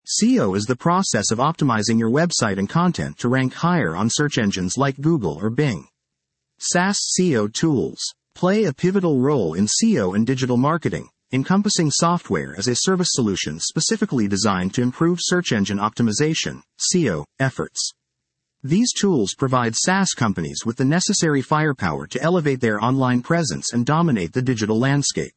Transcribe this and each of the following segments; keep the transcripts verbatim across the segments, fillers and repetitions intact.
S E O is the process of optimizing your website and content to rank higher on search engines like Google or Bing. SaaS S E O tools play a pivotal role in S E O and digital marketing, encompassing software as a service solutions specifically designed to improve search engine optimization, S E O, efforts. These tools provide SaaS companies with the necessary firepower to elevate their online presence and dominate the digital landscape.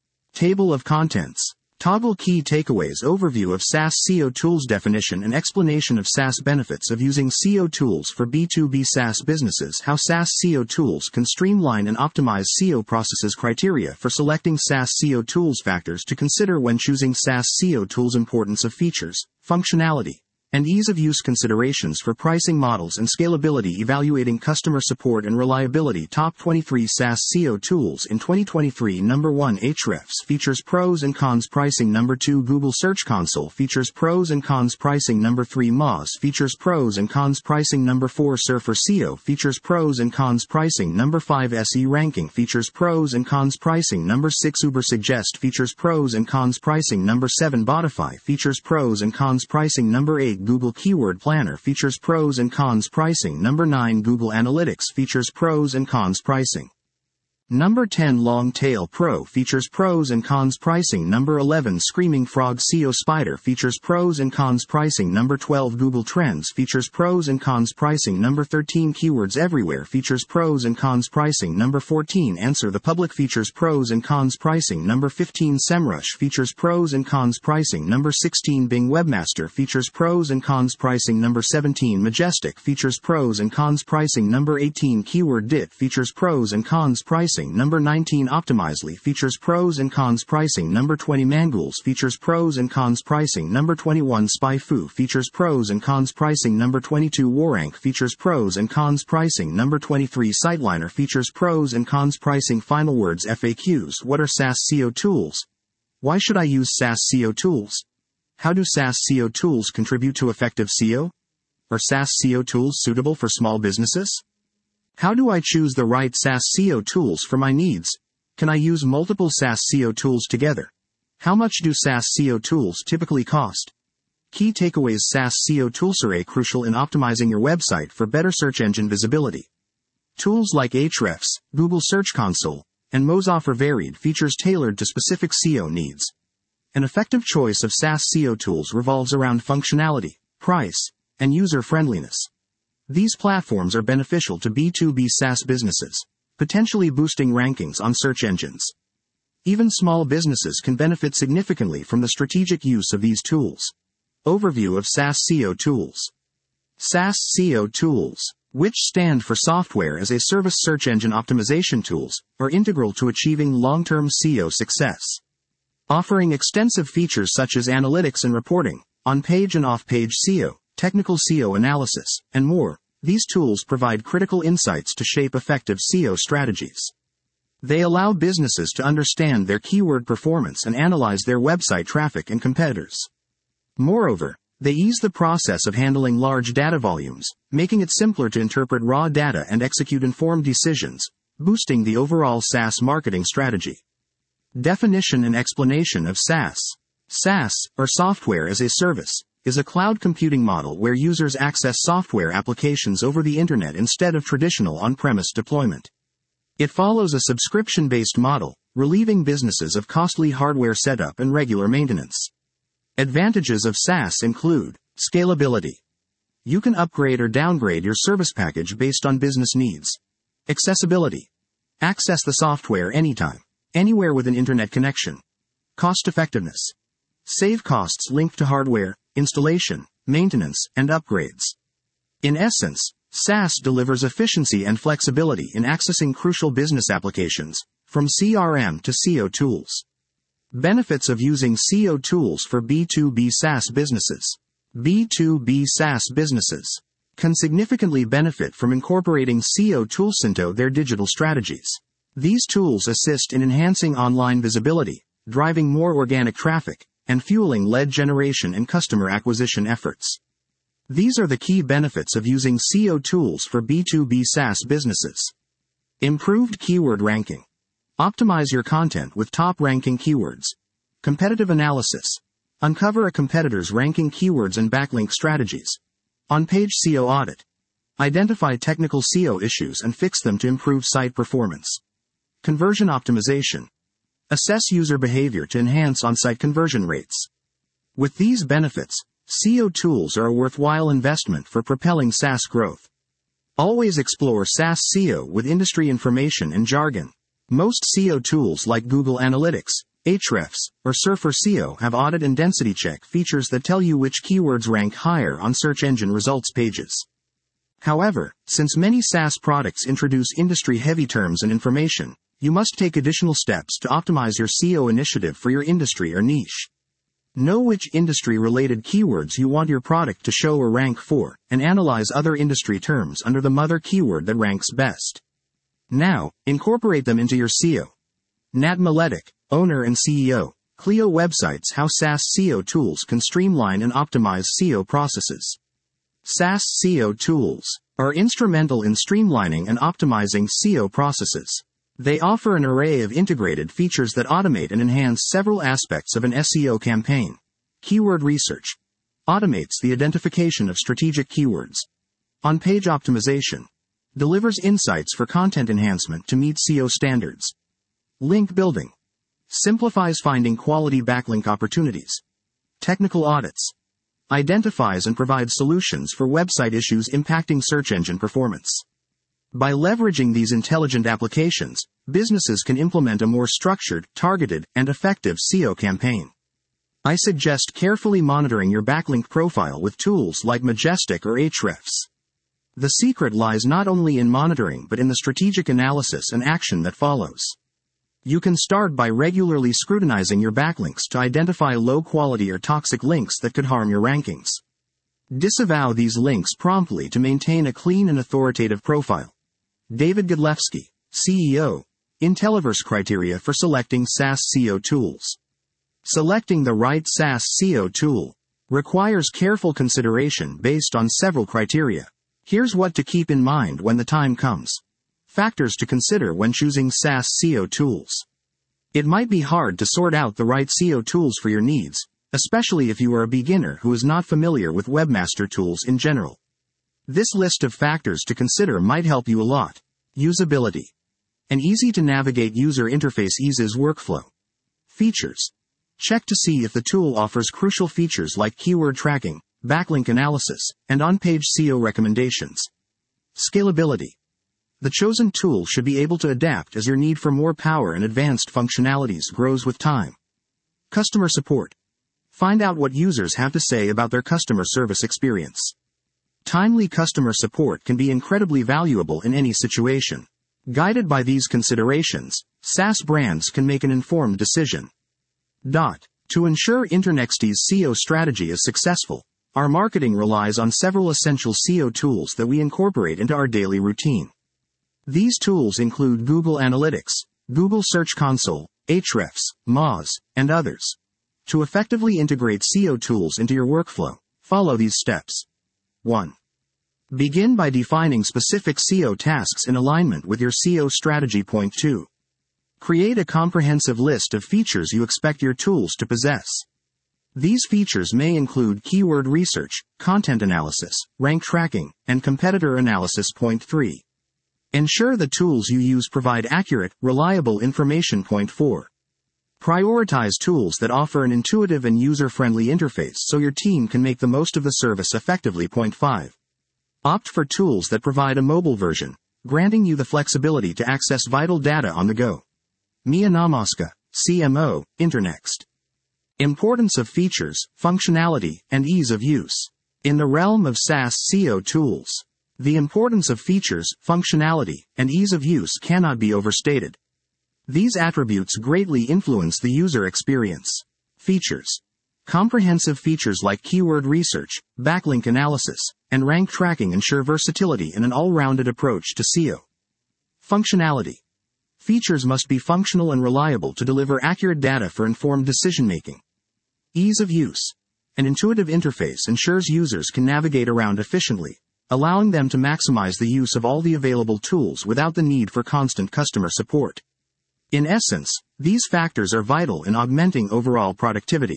Table of Contents. Toggle key takeaways. Overview of SaaS S E O tools. Definition and explanation of SaaS benefits of using S E O tools for B two B SaaS businesses. How SaaS S E O tools can streamline and optimize S E O processes. Criteria for selecting SaaS S E O tools. Factors to consider when choosing SaaS S E O tools. Importance of features, functionality, and ease of use. Considerations for pricing models and scalability. Evaluating customer support and reliability. Top twenty-three SaaS S E O tools in twenty twenty-three. Number one. Ahrefs features pros and cons. Pricing. Number two. Google Search Console features pros and cons. Pricing. Number three. Moz features pros and cons. Pricing. Number four. Surfer S E O features pros and cons. Pricing. Number five. S E Ranking features pros and cons. Pricing. Number six. Ubersuggest features pros and cons. Pricing. Number seven. Botify features pros and cons. Pricing. Number eight. Google Keyword Planner features pros and cons. Pricing. Number nine. Google Analytics features pros and cons. Pricing. Number ten. Longtail Pro features pros and cons. Pricing. Number eleven. Screaming Frog S E O Spider features pros and cons. Pricing. Number twelve. Google Trends features pros and cons. Pricing. Number thirteen. Keywords Everywhere features pros and cons. Pricing. Number fourteen. Answer the Public features pros and cons. Pricing. Number fifteen. SEMrush features pros and cons. Pricing. Number sixteen. Bing Webmaster features pros and cons. Pricing. Number seventeen. Majestic features pros and cons. Pricing. Number eighteen. Keyword Dit features pros and cons. Pricing. Number nineteen. Optimizely features pros and cons. Pricing. Number twenty. Mangools features pros and cons. Pricing. Number twenty-one. SpyFu features pros and cons. Pricing. Number twenty-two. Warrank features pros and cons. Pricing. Number twenty-three. Siteliner features pros and cons. Pricing. Final words. F A Qs. What are SaaS S E O tools? Why should I use SaaS S E O tools? How do SaaS S E O tools contribute to effective S E O? Are SaaS S E O tools suitable for small businesses? How do I choose the right SaaS S E O tools for my needs? Can I use multiple SaaS S E O tools together? How much do SaaS S E O tools typically cost? Key takeaways. SaaS S E O tools are crucial in optimizing your website for better search engine visibility. Tools like Ahrefs, Google Search Console, and Moz offer varied features tailored to specific S E O needs. An effective choice of SaaS S E O tools revolves around functionality, price, and user-friendliness. These platforms are beneficial to B two B SaaS businesses, potentially boosting rankings on search engines. Even small businesses can benefit significantly from the strategic use of these tools. Overview of SaaS S E O tools. SaaS S E O tools, which stand for Software as a Service Search Engine Optimization Tools, are integral to achieving long-term S E O success. Offering extensive features such as analytics and reporting, on-page and off-page S E O, technical S E O analysis, and more, these tools provide critical insights to shape effective S E O strategies. They allow businesses to understand their keyword performance and analyze their website traffic and competitors. Moreover, they ease the process of handling large data volumes, making it simpler to interpret raw data and execute informed decisions, boosting the overall SaaS marketing strategy. Definition and explanation of SaaS. SaaS, or Software as a Service, is a cloud computing model where users access software applications over the internet instead of traditional on-premise deployment. It follows a subscription-based model, relieving businesses of costly hardware setup and regular maintenance. Advantages of SaaS include scalability. You can upgrade or downgrade your service package based on business needs. Accessibility. Access the software anytime, anywhere with an internet connection. Cost-effectiveness. Save costs linked to hardware, installation, maintenance, and upgrades. In essence, SaaS delivers efficiency and flexibility in accessing crucial business applications, from C R M to S E O tools. Benefits of using S E O tools for B two B SaaS businesses. B two B SaaS businesses can significantly benefit from incorporating S E O tools into their digital strategies. These tools assist in enhancing online visibility, driving more organic traffic, and fueling lead generation and customer acquisition efforts. These are the key benefits of using S E O tools for B two B SaaS businesses. Improved keyword ranking. Optimize your content with top-ranking keywords. Competitive analysis. Uncover a competitor's ranking keywords and backlink strategies. On-page S E O audit. Identify technical S E O issues and fix them to improve site performance. Conversion optimization. Assess user behavior to enhance on-site conversion rates. With these benefits, S E O tools are a worthwhile investment for propelling SaaS growth. Always explore SaaS S E O with industry information and jargon. Most S E O tools like Google Analytics, Ahrefs, or Surfer S E O have audit and density check features that tell you which keywords rank higher on search engine results pages. However, since many SaaS products introduce industry-heavy terms and information, you must take additional steps to optimize your S E O initiative for your industry or niche. Know which industry-related keywords you want your product to show or rank for, and analyze other industry terms under the mother keyword that ranks best. Now, incorporate them into your S E O. Nat Miletic, owner and C E O, Clio Websites: How SaaS S E O Tools Can Streamline and Optimize S E O Processes. SaaS S E O tools are instrumental in streamlining and optimizing S E O processes. They offer an array of integrated features that automate and enhance several aspects of an S E O campaign. Keyword research automates the identification of strategic keywords. On-page optimization delivers insights for content enhancement to meet S E O standards. Link building simplifies finding quality backlink opportunities. Technical audits identifies and provides solutions for website issues impacting search engine performance. By leveraging these intelligent applications, businesses can implement a more structured, targeted, and effective S E O campaign. I suggest carefully monitoring your backlink profile with tools like Majestic or Ahrefs. The secret lies not only in monitoring but in the strategic analysis and action that follows. You can start by regularly scrutinizing your backlinks to identify low-quality or toxic links that could harm your rankings. Disavow these links promptly to maintain a clean and authoritative profile. David Godlewski, C E O, Intelliverse Criteria for Selecting SaaS S E O Tools. Selecting the right SaaS S E O tool requires careful consideration based on several criteria. Here's what to keep in mind when the time comes. Factors to consider when choosing SaaS S E O tools. It might be hard to sort out the right S E O tools for your needs, especially if you are a beginner who is not familiar with webmaster tools in general. This list of factors to consider might help you a lot. Usability. An easy-to-navigate user interface eases workflow. Features. Check to see if the tool offers crucial features like keyword tracking, backlink analysis, and on-page S E O recommendations. Scalability. The chosen tool should be able to adapt as your need for more power and advanced functionalities grows with time. Customer support. Find out what users have to say about their customer service experience. Timely customer support can be incredibly valuable in any situation. Guided by these considerations, SaaS brands can make an informed decision. Dot. To ensure Internexty's S E O strategy is successful, our marketing relies on several essential S E O tools that we incorporate into our daily routine. These tools include Google Analytics, Google Search Console, Ahrefs, Moz, and others. To effectively integrate S E O tools into your workflow, follow these steps. one. Begin by defining specific S E O tasks in alignment with your S E O strategy. Point two. Create a comprehensive list of features you expect your tools to possess. These features may include keyword research, content analysis, rank tracking, and competitor analysis. Point three. Ensure the tools you use provide accurate, reliable information. Point four. Prioritize tools that offer an intuitive and user-friendly interface so your team can make the most of the service effectively. Point five. Opt for tools that provide a mobile version, granting you the flexibility to access vital data on the go. Mia Namoska, C M O, Internext. Importance of features, functionality, and ease of use. In the realm of SaaS S E O tools, the importance of features, functionality, and ease of use cannot be overstated. These attributes greatly influence the user experience. Features. Comprehensive features like keyword research, backlink analysis, and rank tracking ensure versatility in an all-rounded approach to S E O. Functionality. Features must be functional and reliable to deliver accurate data for informed decision-making. Ease of use. An intuitive interface ensures users can navigate around efficiently, allowing them to maximize the use of all the available tools without the need for constant customer support. In essence, these factors are vital in augmenting overall productivity.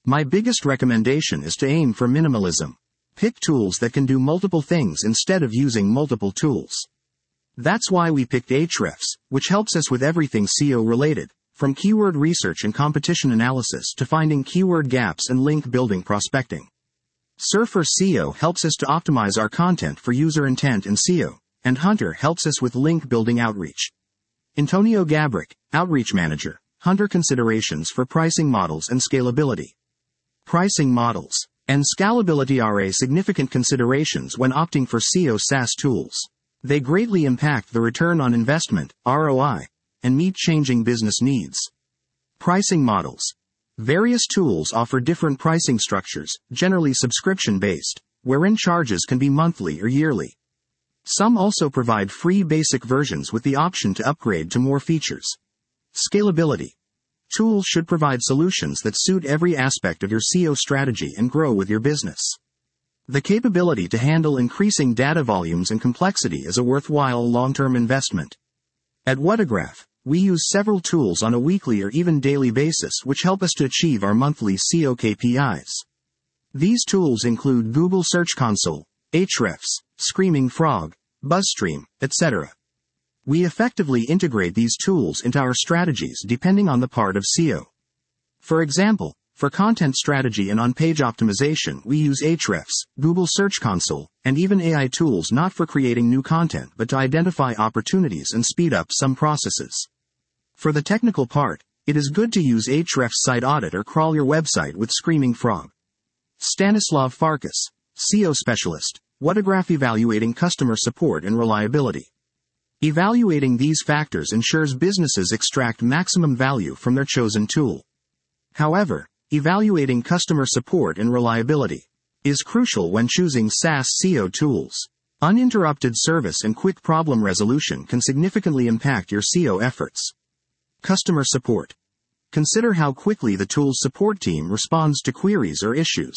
My biggest recommendation is to aim for minimalism. Pick tools that can do multiple things instead of using multiple tools. That's why we picked Ahrefs, which helps us with everything S E O related, from keyword research and competition analysis to finding keyword gaps and link building prospecting. Surfer S E O helps us to optimize our content for user intent and S E O, and Hunter helps us with link building outreach. Antonio Gabrick, Outreach Manager, Hunter considerations for pricing models and scalability. Pricing models and scalability are a significant considerations when opting for S E O SaaS tools. They greatly impact the return on investment, R O I, and meet changing business needs. Pricing models. Various tools offer different pricing structures, generally subscription-based, wherein charges can be monthly or yearly. Some also provide free basic versions with the option to upgrade to more features. Scalability. Tools should provide solutions that suit every aspect of your S E O strategy and grow with your business. The capability to handle increasing data volumes and complexity is a worthwhile long-term investment. At Whatagraph, we use several tools on a weekly or even daily basis which help us to achieve our monthly S E O K P Is. These tools include Google Search Console, Ahrefs, Screaming Frog, BuzzStream, et cetera. We effectively integrate these tools into our strategies depending on the part of S E O. For example, for content strategy and on-page optimization, we use Ahrefs, Google Search Console, and even A I tools not for creating new content but to identify opportunities and speed up some processes. For the technical part, it is good to use Ahrefs Site Audit or crawl your website with Screaming Frog. Stanislav Farkas, S E O Specialist, Whatagraph evaluating customer support and reliability. Evaluating these factors ensures businesses extract maximum value from their chosen tool. However, evaluating customer support and reliability is crucial when choosing SaaS S E O tools. Uninterrupted service and quick problem resolution can significantly impact your S E O efforts. Customer support. Consider how quickly the tool's support team responds to queries or issues.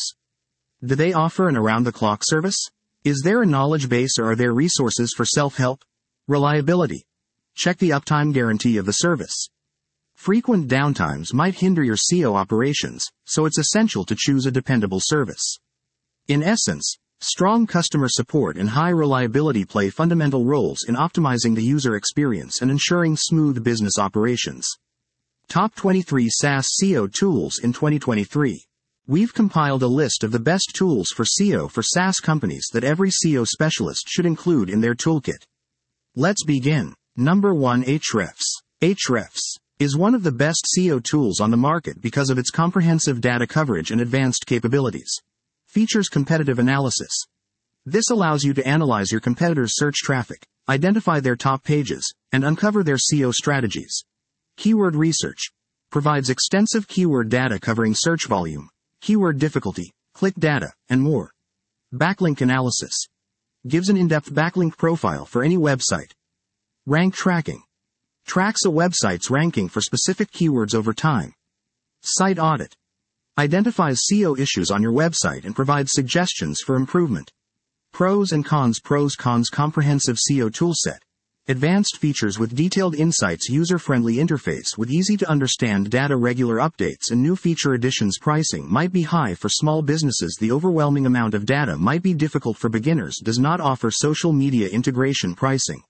Do they offer an around-the-clock service? Is there a knowledge base or are there resources for self-help? Reliability. Check the uptime guarantee of the service. Frequent downtimes might hinder your S E O operations, so it's essential to choose a dependable service. In essence, strong customer support and high reliability play fundamental roles in optimizing the user experience and ensuring smooth business operations. Top twenty-three SaaS S E O tools in twenty twenty-three. We've compiled a list of the best tools for S E O for SaaS companies that every S E O specialist should include in their toolkit. Let's begin. Number one. Ahrefs. Ahrefs is one of the best S E O tools on the market because of its comprehensive data coverage and advanced capabilities. Features competitive analysis. This allows you to analyze your competitors' search traffic, identify their top pages, and uncover their S E O strategies. Keyword research. Provides extensive keyword data covering search volume, keyword difficulty, click data, and more. Backlink analysis. Gives an in-depth backlink profile for any website. Rank tracking. Tracks a website's ranking for specific keywords over time. Site audit. Identifies S E O issues on your website and provides suggestions for improvement. Pros and cons. Pros cons comprehensive S E O toolset. Advanced features with detailed insights, user-friendly interface with easy-to-understand data, regular updates and new feature additions. Pricing might be high for small businesses. The overwhelming amount of data might be difficult for beginners. Does not offer social media integration. Pricing.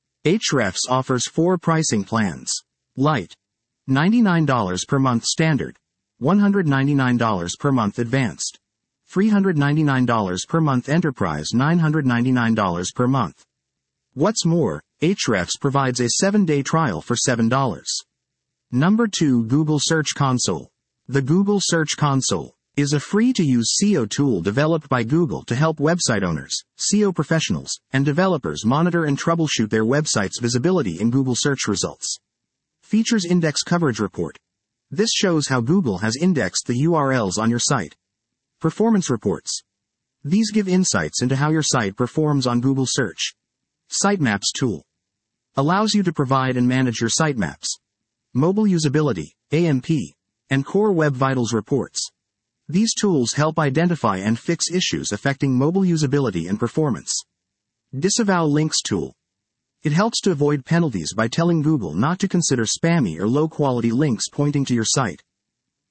Ahrefs offers four pricing plans. Lite. ninety-nine dollars per month standard. one hundred ninety-nine dollars per month advanced. three hundred ninety-nine dollars per month enterprise. nine hundred ninety-nine dollars per month. What's more, Ahrefs provides a seven-day trial for seven dollars. Number two. Google Search Console. The Google Search Console is a free-to-use S E O tool developed by Google to help website owners, S E O professionals, and developers monitor and troubleshoot their website's visibility in Google search results. Features Index Coverage Report. This shows how Google has indexed the U R Ls on your site. Performance Reports. These give insights into how your site performs on Google search. Sitemaps tool. Allows you to provide and manage your sitemaps. Mobile Usability, A M P, and Core Web Vitals reports. These tools help identify and fix issues affecting mobile usability and performance. Disavow Links tool. It helps to avoid penalties by telling Google not to consider spammy or low-quality links pointing to your site.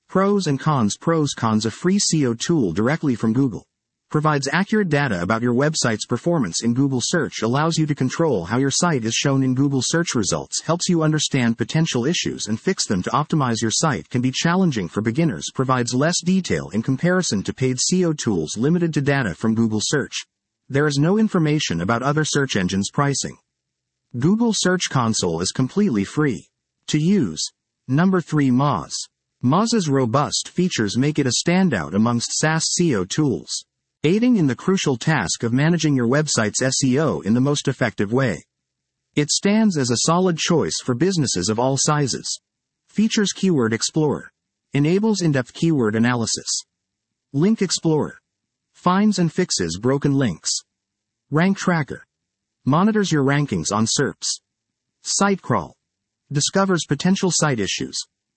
Pros and cons. Pros Cons. A free S E O tool directly from Google. Provides accurate data about your website's performance in Google search, allows you to control how your site is shown in Google search results, helps you understand potential issues and fix them to optimize your site. Can be challenging for beginners, provides less detail in comparison to paid S E O tools limited to data from Google search. There is no information about other search engines' pricing. Google Search Console is completely free to use. Number three. Moz. Moz's robust features make it a standout amongst SaaS S E O tools, aiding in the crucial task of managing your website's S E O in the most effective way. It stands as a solid choice for businesses of all sizes. Features Keyword Explorer. Enables in-depth keyword analysis. Link Explorer. Finds and fixes broken links. Rank Tracker. Monitors your rankings on S E R Ps. Sitecrawl. Discovers potential site issues.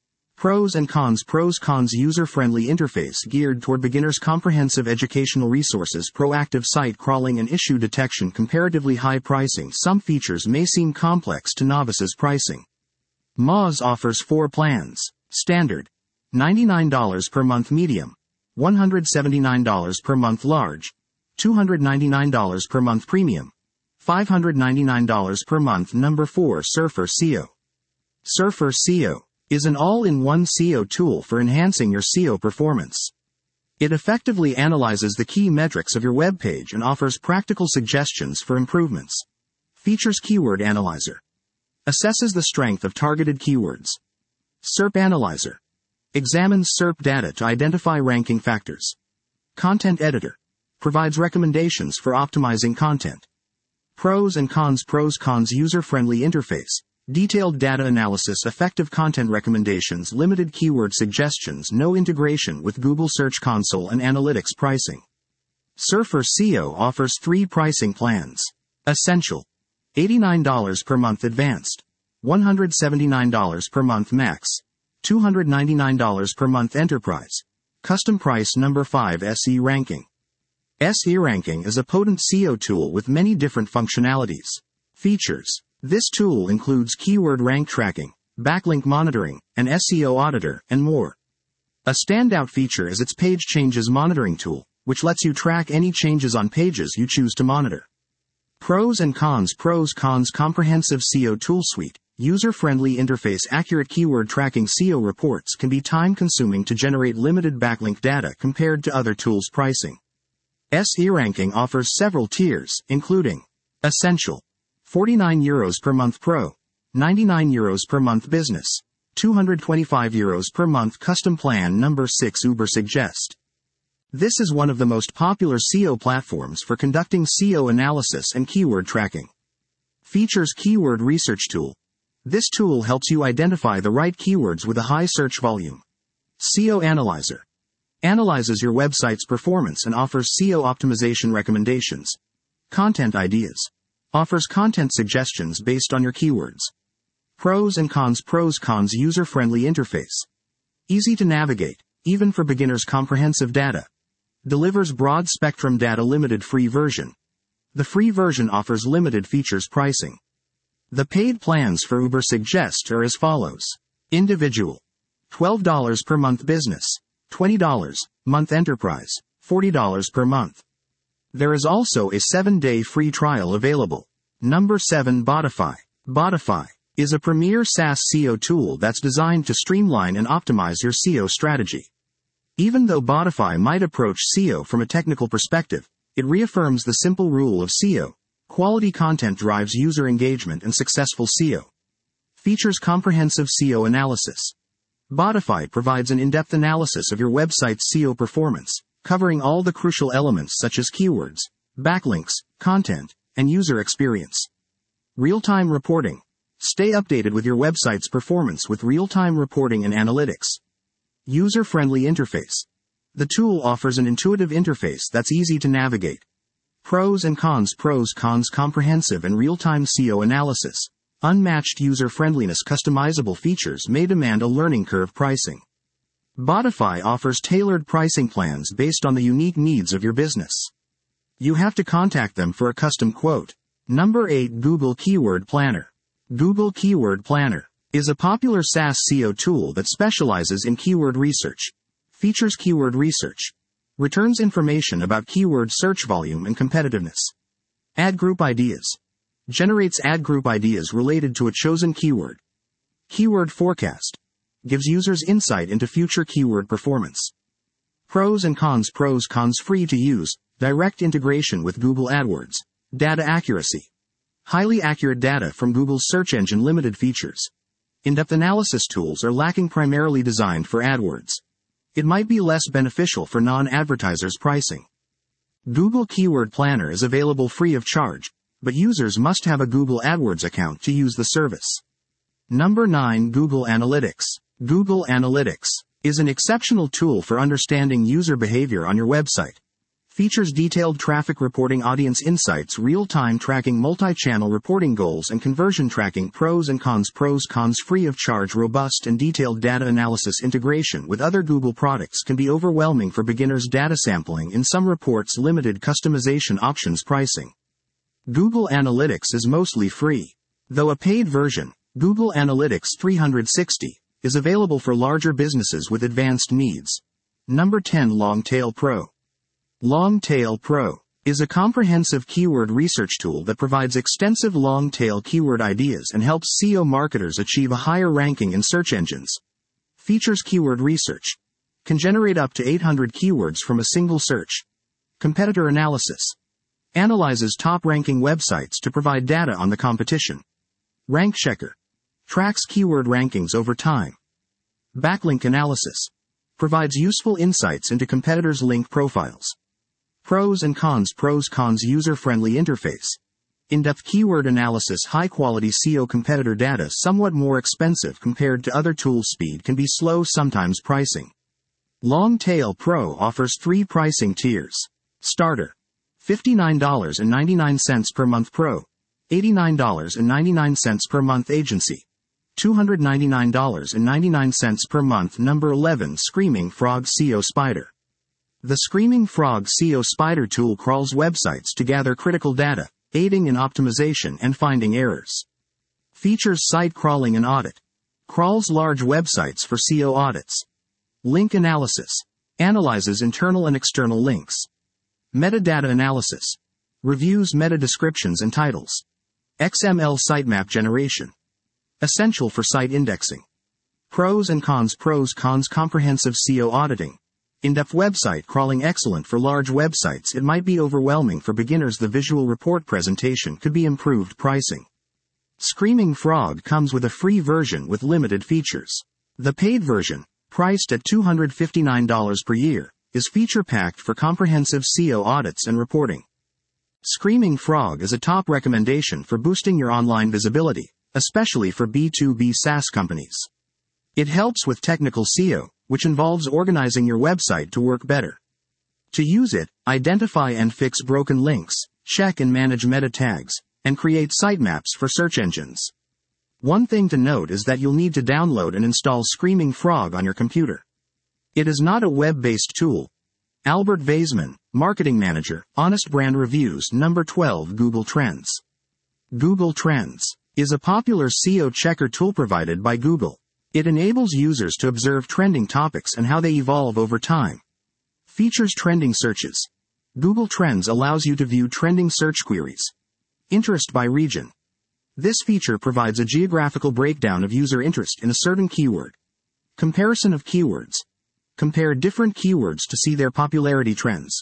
Pros and cons. Pros Cons. User-friendly interface geared toward beginners. Comprehensive educational resources. Proactive site crawling and issue detection. Comparatively high pricing. Some features may seem complex to novices. Pricing. Moz offers four plans. Standard. ninety-nine dollars per month. Medium. one hundred seventy-nine dollars per month. Large. two hundred ninety-nine dollars per month. Premium. five hundred ninety-nine dollars per month. Number four. Surfer S E O. Surfer S E O is an all-in-one S E O tool for enhancing your S E O performance. It effectively analyzes the key metrics of your web page and offers practical suggestions for improvements. Features Keyword Analyzer. Assesses the strength of targeted keywords. S E R P Analyzer. Examines S E R P data to identify ranking factors. Content Editor. Provides recommendations for optimizing content. Pros and cons. Pros Cons. User-friendly interface. Detailed data analysis. Effective content recommendations. Limited keyword suggestions. No integration with Google Search Console and analytics. Pricing. Surfer S E O offers three pricing plans. Essential. eighty-nine dollars per month. Advanced. one hundred seventy-nine dollars per month. Max. two hundred ninety-nine dollars per month. Enterprise. Custom price. Number five. S E Ranking. S E Ranking is a potent S E O tool with many different functionalities. Features. This tool includes keyword rank tracking, backlink monitoring, an S E O auditor, and more. A standout feature is its page changes monitoring tool, which lets you track any changes on pages you choose to monitor. Pros and cons. Pros Cons. Comprehensive S E O tool suite. User-friendly interface. Accurate keyword tracking. S E O reports can be time-consuming to generate limited backlink data compared to other tools. Pricing. S E Ranking offers several tiers, including Essential. forty-nine euros per month. Pro. ninety-nine euros per month. Business. two hundred twenty-five euros per month. Custom plan. Number six. Ubersuggest. This is one of the most popular S E O platforms for conducting S E O analysis and keyword tracking. Features Keyword Research Tool. This tool helps you identify the right keywords with a high search volume. S E O Analyzer. Analyzes your website's performance and offers S E O optimization recommendations. Content Ideas. Offers content suggestions based on your keywords. Pros and cons. Pros Cons. User-friendly interface. Easy to navigate, even for beginners. Comprehensive data. Delivers broad spectrum data. Limited free version. The free version offers limited features. Pricing. The paid plans for Ubersuggest are as follows. Individual. twelve dollars per month. Business. twenty dollars. Month. Enterprise. forty dollars per month. There is also a seven-day free trial available. Number seven. Botify. Botify is a premier SaaS S E O tool that's designed to streamline and optimize your S E O strategy. Even though Botify might approach S E O from a technical perspective, it reaffirms the simple rule of S E O. Quality content drives user engagement and successful S E O. Features comprehensive S E O analysis. Botify provides an in-depth analysis of your website's S E O performance, covering all the crucial elements such as keywords, backlinks, content, and user experience. Real-time reporting. Stay updated with your website's performance with real-time reporting and analytics. User-friendly interface. The tool offers an intuitive interface that's easy to navigate. Pros and cons. Pros Cons. Comprehensive and real-time S E O analysis. Unmatched user-friendliness. Customizable features may demand a learning curve. Pricing. Botify offers tailored pricing plans based on the unique needs of your business. You have to contact them for a custom quote. Number eight. Google Keyword Planner. Google Keyword Planner is a popular SaaS S E O tool that specializes in keyword research. Features keyword research. Returns information about keyword search volume and competitiveness. Ad group ideas. Generates ad group ideas related to a chosen keyword. Keyword forecast. Gives users insight into future keyword performance. Pros and cons. Pros cons free to use, direct integration with Google AdWords. Data accuracy. Highly accurate data from Google's search engine. Limited features. In-depth analysis tools are lacking, primarily designed for AdWords. It might be less beneficial for non-advertisers. Pricing. Google Keyword Planner is available free of charge, but users must have a Google AdWords account to use the service. Number nine. Google Analytics. Google Analytics is an exceptional tool for understanding user behavior on your website. Features detailed traffic reporting, audience insights, real-time tracking, multi-channel reporting, goals and conversion tracking. Pros and cons. Pros cons free of charge. Robust and detailed data analysis. Integration with other Google products can be overwhelming for beginners. Data sampling in some reports. Limited customization options. Pricing. Google Analytics is mostly free, though a paid version, Google Analytics three sixty, is available for larger businesses with advanced needs. Number ten. Longtail Pro. Longtail Pro is a comprehensive keyword research tool that provides extensive long-tail keyword ideas and helps S E O marketers achieve a higher ranking in search engines. Features keyword research. Can generate up to eight hundred keywords from a single search. Competitor analysis. Analyzes top-ranking websites to provide data on the competition. Rank Checker. Tracks keyword rankings over time. Backlink analysis. Provides useful insights into competitors' link profiles. Pros and cons. Pros cons. User-friendly interface. In-depth keyword analysis. High-quality S E O. Competitor data somewhat more expensive compared to other tools. Speed can be slow sometimes. Pricing. Longtail Pro offers three pricing tiers. Starter. fifty-nine ninety-nine per month. Pro. eighty-nine ninety-nine per month. Agency. two hundred ninety-nine ninety-nine per month. Number eleven. Screaming Frog S E O Spider. The Screaming Frog S E O Spider tool crawls websites to gather critical data, aiding in optimization and finding errors. Features site crawling and audit. Crawls large websites for S E O audits. Link analysis. Analyzes internal and external links. Metadata analysis. Reviews meta descriptions and titles. X M L sitemap generation. Essential for site indexing. Pros and cons. Pros cons. Comprehensive S E O auditing. In-depth website crawling. Excellent for large websites. It might be overwhelming for beginners. The visual report presentation could be improved. Pricing. Screaming Frog comes with a free version with limited features. The paid version, priced at two hundred fifty-nine dollars per year, is feature-packed for comprehensive S E O audits and reporting. Screaming Frog is a top recommendation for boosting your online visibility, especially for B two B SaaS companies. It helps with technical S E O, which involves organizing your website to work better. To use it, identify and fix broken links, check and manage meta tags, and create sitemaps for search engines. One thing to note is that you'll need to download and install Screaming Frog on your computer. It is not a web-based tool. Albert Vaisman, Marketing Manager, Honest Brand Reviews. Number twelve. Google Trends. Google Trends is a popular S E O checker tool provided by Google. It enables users to observe trending topics and how they evolve over time. Features trending searches. Google Trends allows you to view trending search queries. Interest by region. This feature provides a geographical breakdown of user interest in a certain keyword. Comparison of keywords. Compare different keywords to see their popularity trends.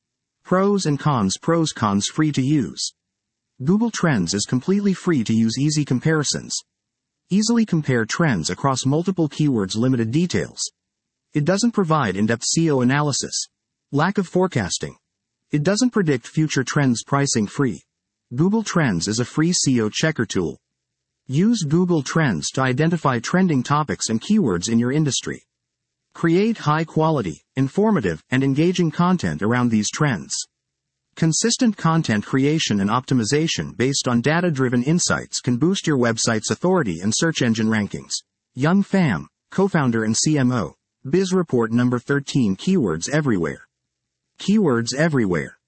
Pros and cons. Pros cons. Free to use. Google Trends is completely free to use. Easy comparisons. Easily compare trends across multiple keywords. Limited details. It doesn't provide in-depth S E O analysis. Lack of forecasting. It doesn't predict future trends. Pricing. Free. Google Trends is a free S E O checker tool. Use Google Trends to identify trending topics and keywords in your industry. Create high-quality, informative, and engaging content around these trends. Consistent content creation and optimization based on data-driven insights can boost your website's authority and search engine rankings. Young Pham, co-founder and C M O. BizReport. Number thirteen. Keywords Everywhere. Keywords Everywhere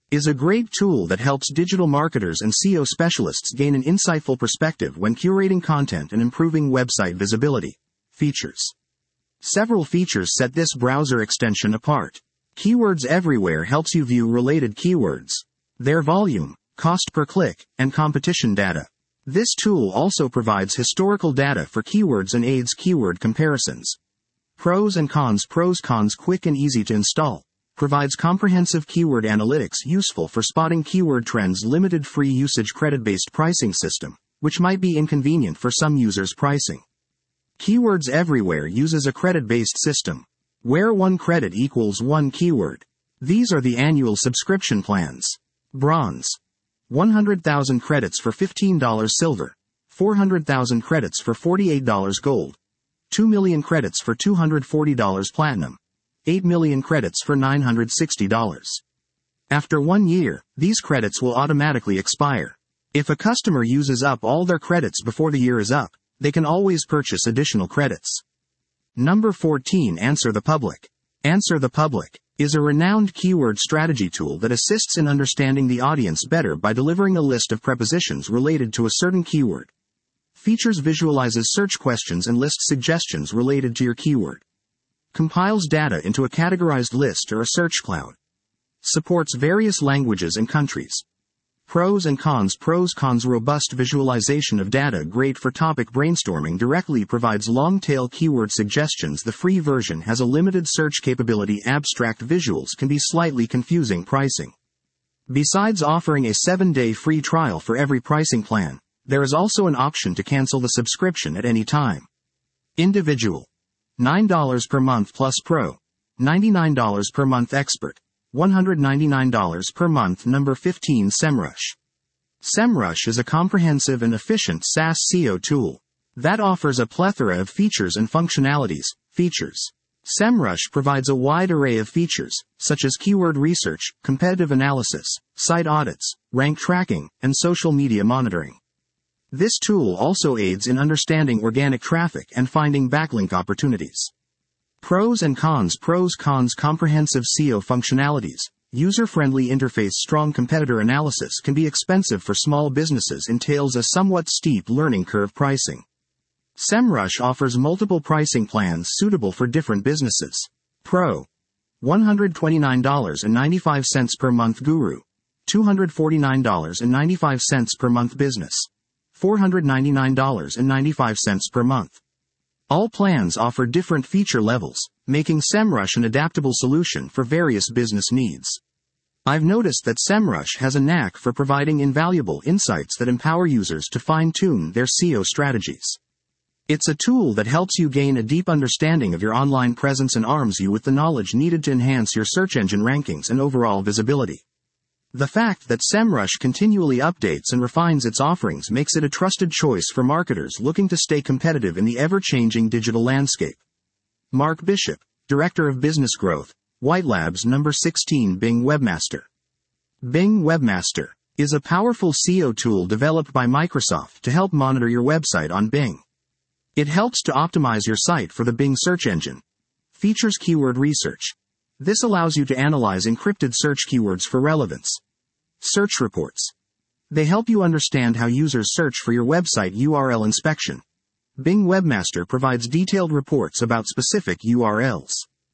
is a great tool that helps digital marketers and S E O specialists gain an insightful perspective when curating content and improving website visibility. Features. Several features set this browser extension apart. Keywords Everywhere helps you view related keywords, their volume, cost per click, and competition data. This tool also provides historical data for keywords and aids keyword comparisons. Pros and cons. Pros Cons Quick and easy to install. Provides comprehensive keyword analytics useful for spotting keyword trends. Limited free usage. Credit-based pricing system, which might be inconvenient for some users. Pricing. Keywords Everywhere uses a credit-based system, where one credit equals one keyword. These are the annual subscription plans. Bronze. one hundred thousand credits for fifteen dollars. Silver. four hundred thousand credits for forty-eight dollars. Gold. two million credits for two hundred forty dollars. Platinum. eight million credits for nine hundred sixty dollars. After one year, these credits will automatically expire. If a customer uses up all their credits before the year is up, they can always purchase additional credits. Number fourteen. Answer the Public. Answer the Public is a renowned keyword strategy tool that assists in understanding the audience better by delivering a list of prepositions related to a certain keyword. Features visualizes search questions and lists suggestions related to your keyword. Compiles data into a categorized list or a search cloud. Supports various languages and countries. Pros and cons. Pros Cons Robust visualization of data. Great for topic brainstorming. Directly provides long-tail keyword suggestions. The free version has a limited search capability. Abstract visuals can be slightly confusing. Pricing. Besides offering a seven-day free trial for every pricing plan, there is also an option to cancel the subscription at any time. Individual. nine dollars per month plus Pro. ninety-nine dollars per month Expert. one hundred ninety-nine dollars per month. Number fifteen. SEMrush. SEMrush is a comprehensive and efficient SaaS S E O tool that offers a plethora of features and functionalities. Features. SEMrush provides a wide array of features, such as keyword research, competitive analysis, site audits, rank tracking, and social media monitoring. This tool also aids in understanding organic traffic and finding backlink opportunities. Pros and cons. Pros Cons Comprehensive S E O functionalities. User-friendly interface. Strong competitor analysis can be expensive for small businesses. Entails a somewhat steep learning curve. Pricing. SEMrush offers multiple pricing plans suitable for different businesses. Pro. one hundred twenty-nine dollars and ninety-five cents per month. Guru. two hundred forty-nine dollars and ninety-five cents per month. Business. four hundred ninety-nine dollars and ninety-five cents per month. All plans offer different feature levels, making SEMrush an adaptable solution for various business needs. I've noticed that SEMrush has a knack for providing invaluable insights that empower users to fine-tune their S E O strategies. It's a tool that helps you gain a deep understanding of your online presence and arms you with the knowledge needed to enhance your search engine rankings and overall visibility. The fact that SEMrush continually updates and refines its offerings makes it a trusted choice for marketers looking to stay competitive in the ever-changing digital landscape. Mark Bishop, Director of Business Growth, White Labs. Number sixteen. Bing Webmaster. Bing Webmaster is a powerful S E O tool developed by Microsoft to help monitor your website on Bing. It helps to optimize your site for the Bing search engine. Features keyword research. This allows you to analyze encrypted search keywords for relevance. Search reports. They help you understand how users search for your website. U R L inspection. Bing Webmaster provides detailed reports about specific U R Ls.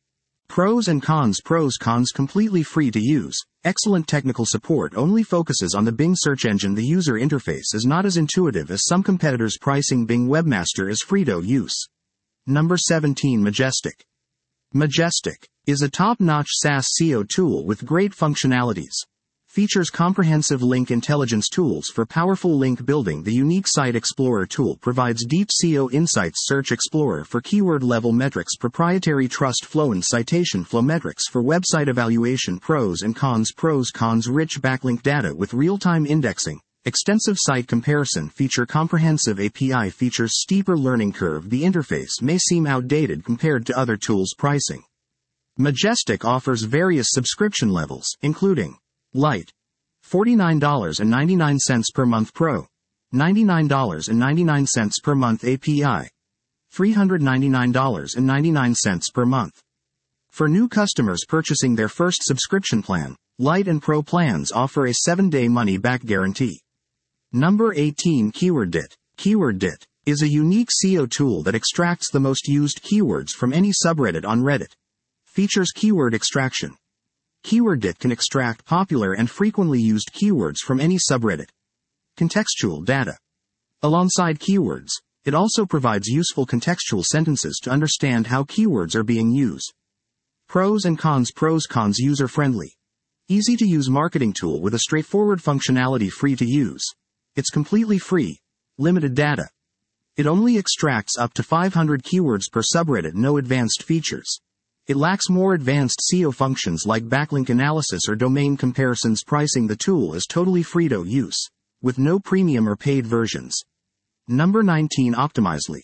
Pros and cons. Pros Cons completely free to use. Excellent technical support. Only focuses on the Bing search engine. The user interface is not as intuitive as some competitors. Pricing. Bing Webmaster is free to use. Number seventeen. Majestic. Majestic is a top-notch SaaS S E O tool with great functionalities. Features comprehensive link intelligence tools for powerful link building. The unique Site Explorer tool provides deep S E O insights. Search Explorer for keyword-level metrics. Proprietary Trust Flow and Citation Flow metrics for website evaluation. Pros and cons. Pros Cons Rich backlink data with real-time indexing. Extensive site comparison. Feature comprehensive A P I features. Steeper learning curve. The interface may seem outdated compared to other tools. Pricing. Majestic offers various subscription levels, including Lite, forty-nine dollars and ninety-nine cents per month. Pro, ninety-nine dollars and ninety-nine cents per month. A P I, three hundred ninety-nine dollars and ninety-nine cents per month. For new customers purchasing their first subscription plan, Lite and Pro plans offer a seven-day money-back guarantee. Number eighteen. KeywordDit. KeywordDit is a unique S E O tool that extracts the most used keywords from any subreddit on Reddit. Features keyword extraction. KeywordDit can extract popular and frequently used keywords from any subreddit. Contextual data. Alongside keywords, it also provides useful contextual sentences to understand how keywords are being used. Pros and cons. Pros cons. User-friendly. Easy to use marketing tool with a straightforward functionality, free to use. It's completely free. Limited data. It only extracts up to five hundred keywords per subreddit. No advanced features. It lacks more advanced S E O functions like backlink analysis or domain comparisons. Pricing. The tool is totally free to use, with no premium or paid versions. Number nineteen. Optimizely.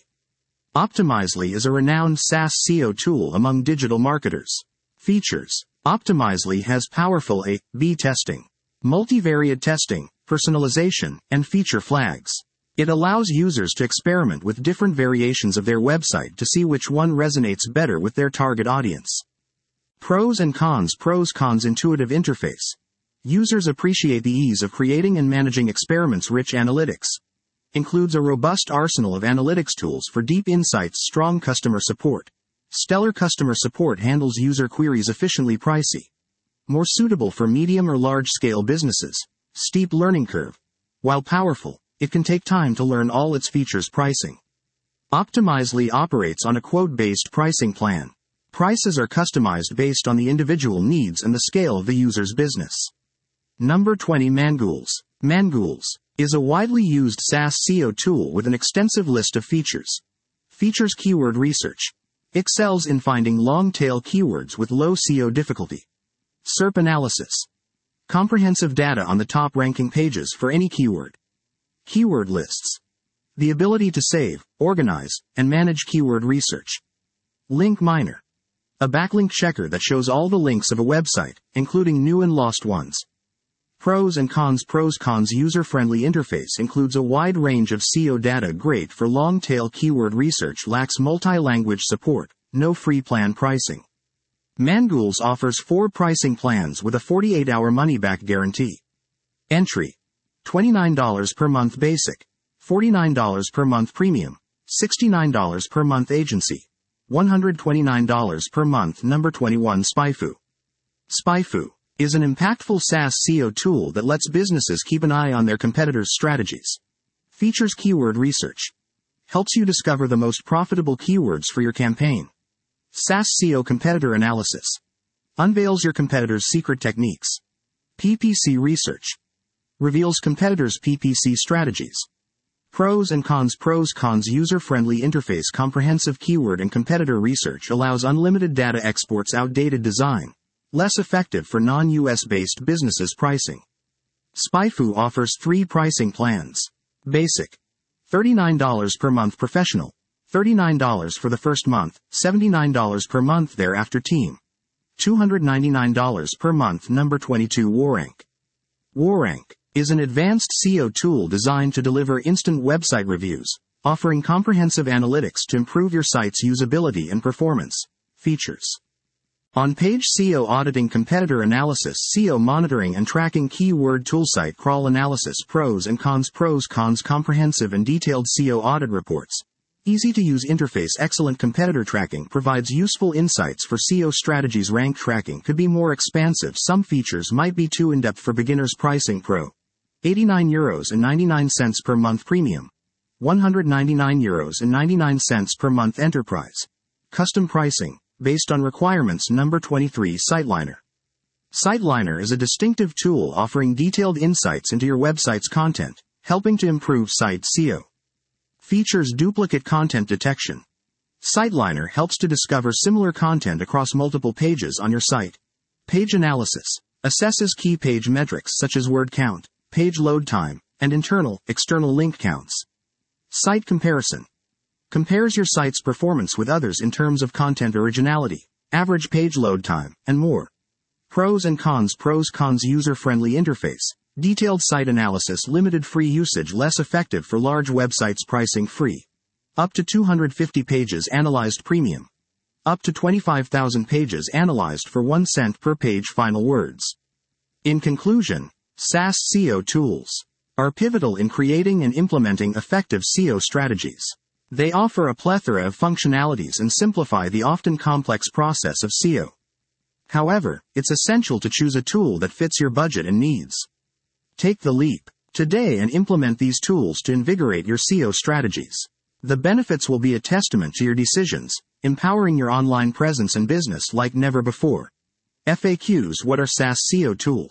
Optimizely is a renowned SaaS S E O tool among digital marketers. Features. Optimizely has powerful A B testing, multivariate testing, personalization, and feature flags. It allows users to experiment with different variations of their website to see which one resonates better with their target audience. Pros and cons. Pros cons. Intuitive interface. Users appreciate the ease of creating and managing experiments. Rich analytics. Includes a robust arsenal of analytics tools for deep insights. Strong customer support. Stellar customer support handles user queries efficiently. Pricey. More suitable for medium or large-scale businesses. Steep learning curve. While powerful, it can take time to learn all its features. Pricing. Optimizely operates on a quote-based pricing plan. Prices are customized based on the individual needs and the scale of the user's business. Number twenty. Mangools. Mangools is a widely used SaaS S E O tool with an extensive list of features. Features keyword research. Excels in finding long-tail keywords with low S E O difficulty. S E R P analysis. Comprehensive data on the top ranking pages for any keyword. Keyword lists. The ability to save, organize, and manage keyword research. Link Miner. A backlink checker that shows all the links of a website, including new and lost ones. Pros and cons. Pros cons. User-friendly interface includes a wide range of S E O data. Great for long-tail keyword research. Lacks multi-language support. No free plan. Pricing. Mangools offers four pricing plans with a forty-eight hour money-back guarantee. Entry. twenty-nine dollars per month basic. forty-nine dollars per month premium. sixty-nine dollars per month agency. one hundred twenty-nine dollars per month. Number twenty-one. SpyFu. SpyFu is an impactful SaaS S E O tool that lets businesses keep an eye on their competitors' strategies. Features keyword research. Helps you discover the most profitable keywords for your campaign. SaaS S E O competitor analysis. Unveils your competitors' secret techniques. P P C research. Reveals competitors' P P C strategies. Pros and cons. Pros cons. User-friendly interface. Comprehensive keyword and competitor research allows unlimited data exports. Outdated design. Less effective for non-U S based businesses. Pricing. SpyFu offers three pricing plans. Basic. thirty-nine dollars per month. Professional. thirty-nine dollars for the first month, seventy-nine dollars per month thereafter. Team. two hundred ninety-nine dollars per month. Number twenty-two. WarRank. WarRank is an advanced S E O tool designed to deliver instant website reviews, offering comprehensive analytics to improve your site's usability and performance. Features. On-page S E O auditing, competitor analysis, S E O monitoring and tracking, keyword tool, site crawl analysis. Pros and cons. Pros cons. Comprehensive and detailed S E O audit reports. Easy-to-use interface. Excellent competitor tracking provides useful insights for S E O strategies. Rank tracking could be more expansive. Some features might be too in-depth for beginners. Pricing. Pro. eighty-nine euros and ninety-nine cents per month. Premium. one hundred ninety-nine euros and ninety-nine cents per month. Enterprise. Custom pricing, based on requirements. Number twenty-three. SiteLiner. SiteLiner is a distinctive tool offering detailed insights into your website's content, helping to improve site S E O. Features duplicate content detection. SiteLiner helps to discover similar content across multiple pages on your site. Page analysis. Assesses key page metrics such as word count, page load time, and internal, external link counts. Site comparison. Compares your site's performance with others in terms of content originality, average page load time, and more. Pros and cons. Pros cons. User-friendly interface. Detailed site analysis. Limited free usage. Less effective for large websites. Pricing. Free. Up to two hundred fifty pages analyzed. Premium. up to twenty-five thousand pages analyzed for one cent per page final words. In conclusion, SaaS S E O tools are pivotal in creating and implementing effective S E O strategies. They offer a plethora of functionalities and simplify the often complex process of S E O. However, it's essential to choose a tool that fits your budget and needs. Take the leap today and implement these tools to invigorate your S E O strategies. The benefits will be a testament to your decisions, empowering your online presence and business like never before. F A Qs. What are SaaS S E O tools?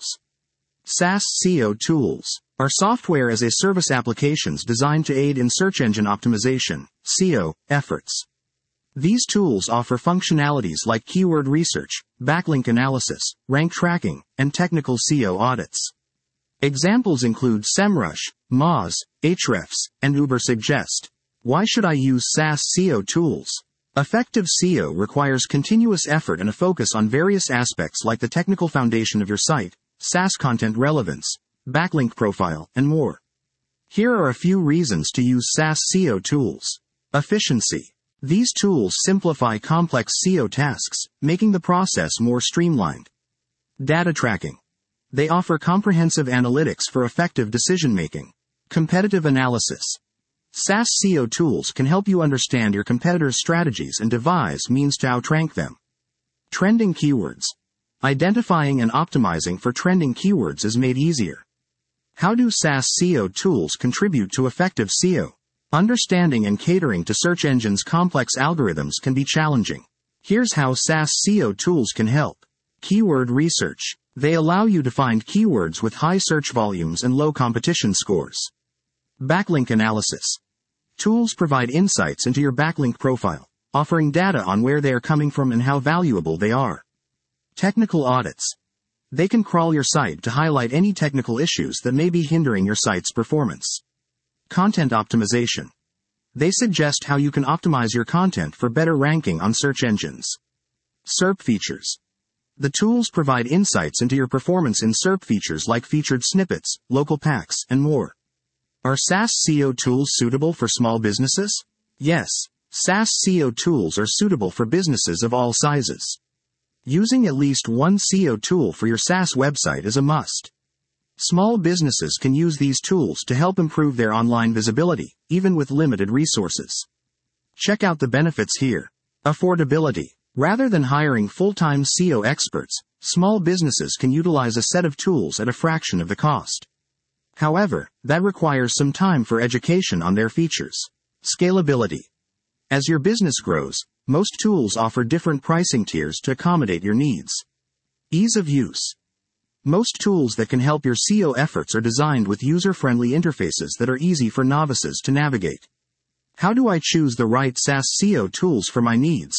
SaaS S E O tools are software as a service applications designed to aid in search engine optimization, S E O, efforts. These tools offer functionalities like keyword research, backlink analysis, rank tracking, and technical S E O audits. Examples include SEMrush, Moz, Ahrefs, and Ubersuggest. Why should I use SaaS S E O tools? Effective S E O requires continuous effort and a focus on various aspects like the technical foundation of your site, SaaS content relevance, backlink profile, and more. Here are a few reasons to use SaaS S E O tools. Efficiency. These tools simplify complex S E O tasks, making the process more streamlined. Data tracking. They offer comprehensive analytics for effective decision-making. Competitive analysis. SaaS S E O tools can help you understand your competitors' strategies and devise means to outrank them. Trending keywords. Identifying and optimizing for trending keywords is made easier. How do SaaS S E O tools contribute to effective S E O? Understanding and catering to search engines' complex algorithms can be challenging. Here's how SaaS S E O tools can help. Keyword research. They allow you to find keywords with high search volumes and low competition scores. Backlink analysis. Tools provide insights into your backlink profile, offering data on where they are coming from and how valuable they are. Technical audits. They can crawl your site to highlight any technical issues that may be hindering your site's performance. Content optimization. They suggest how you can optimize your content for better ranking on search engines. S E R P features. The tools provide insights into your performance in S E R P features like featured snippets, local packs, and more. Are SaaS S E O tools suitable for small businesses? Yes, SaaS S E O tools are suitable for businesses of all sizes. Using at least one S E O tool for your SaaS website is a must. Small businesses can use these tools to help improve their online visibility, even with limited resources. Check out the benefits here. Affordability. Rather than hiring full-time S E O experts, small businesses can utilize a set of tools at a fraction of the cost. However, that requires some time for education on their features. Scalability. As your business grows, most tools offer different pricing tiers to accommodate your needs. Ease of use. Most tools that can help your S E O efforts are designed with user-friendly interfaces that are easy for novices to navigate. How do I choose the right SaaS S E O tools for my needs?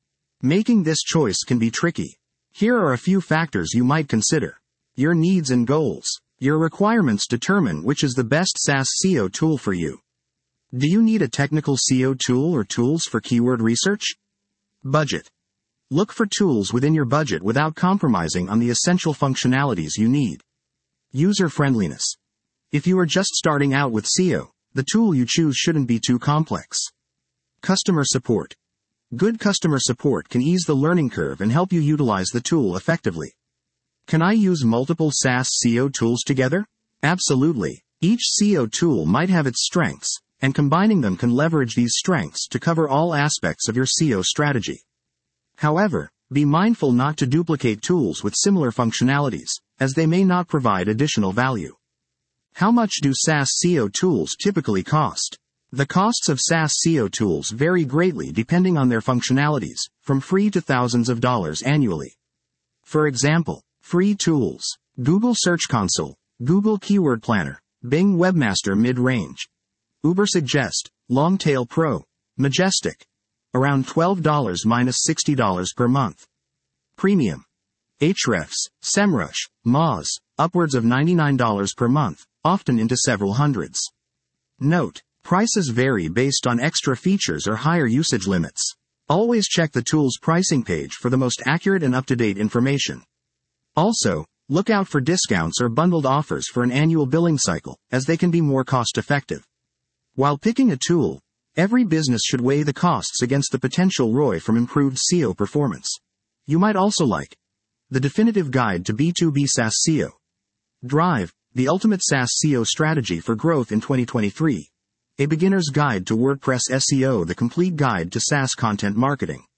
Making this choice can be tricky. Here are a few factors you might consider. Your needs and goals. Your requirements determine which is the best SaaS S E O tool for you. Do you need a technical S E O tool or tools for keyword research? Budget. Look for tools within your budget without compromising on the essential functionalities you need. User-friendliness. If you are just starting out with S E O, the tool you choose shouldn't be too complex. Customer support. Good customer support can ease the learning curve and help you utilize the tool effectively. Can I use multiple SaaS S E O tools together? Absolutely. Each S E O tool might have its strengths, and combining them can leverage these strengths to cover all aspects of your S E O strategy. However, be mindful not to duplicate tools with similar functionalities, as they may not provide additional value. How much do SaaS S E O tools typically cost? The costs of SaaS S E O tools vary greatly depending on their functionalities, from free to thousands of dollars annually. For example, free tools: Google Search Console, Google Keyword Planner, Bing Webmaster Mid-Range, Ubersuggest, Longtail Pro, Majestic. Around twelve dollars to sixty dollars per month. Premium: Ahrefs, SEMrush, Moz, upwards of ninety-nine dollars per month, often into several hundreds. Note: prices vary based on extra features or higher usage limits. Always check the tool's pricing page for the most accurate and up-to-date information. Also, look out for discounts or bundled offers for an annual billing cycle, as they can be more cost-effective. While picking a tool, Every business should weigh the costs against the potential R O I from improved S E O performance. You might also like the definitive guide to B two B SaaS S E O. Drive, the ultimate SaaS S E O strategy for growth in twenty twenty-three. A beginner's guide to WordPress S E O, the complete guide to SaaS content marketing.